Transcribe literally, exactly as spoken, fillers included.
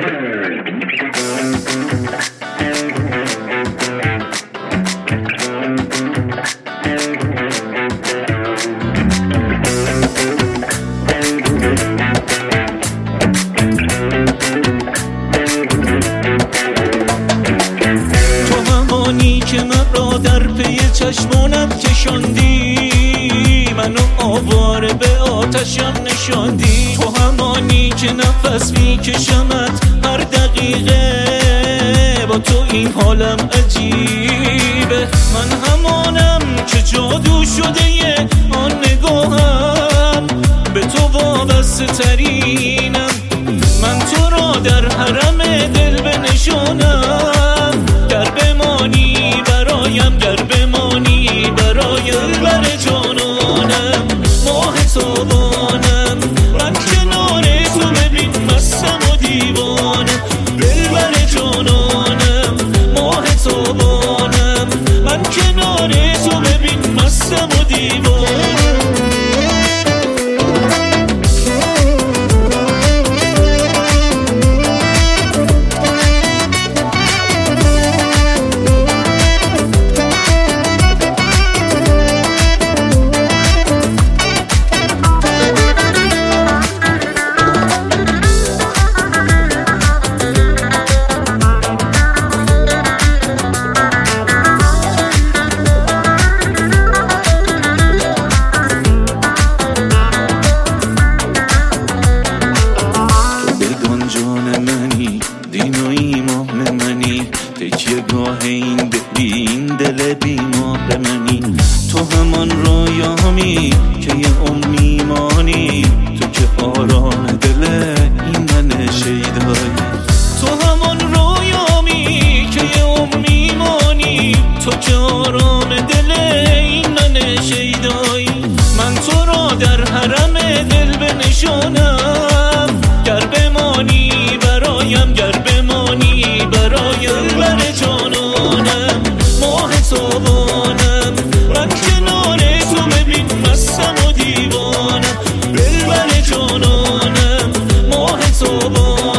که من را در پی چشمانت کشاندی، منو آواره به آتشم نشاندی. تو همانی که نفس میکشمت هر دقیقه، با تو این حالم عجیبه. من همانم که جادو شده یه آن نگاهم، به تو وابسته ترینم. من تو را در حرم دل بنشانم، گر بمانی برایم، گر بمانی برایم. بر جانانم ماه تابانم، من کنار تو ببین مستم و دیوانم. دل بر جانانم ماه تابانم، من کنار تو ببین مستم و دیوانم. دین و ایمان منی، تکیه گاه این دلی، این دل بیمار منی. تو همان رویامی که یه عمر میمانی، تو که آرام دل این من شیدایی. تو همان رویامی که یه عمر میمانی، تو که آرام دل این من شیدایی. من تو را در حرم دل بنشانم، گر بمانی برایم، گر بمانی برایم. بر جانانم ماه تابانم، من کنار تو ببین مستم و دیوانم. دل بر جانانم ماه تابانم،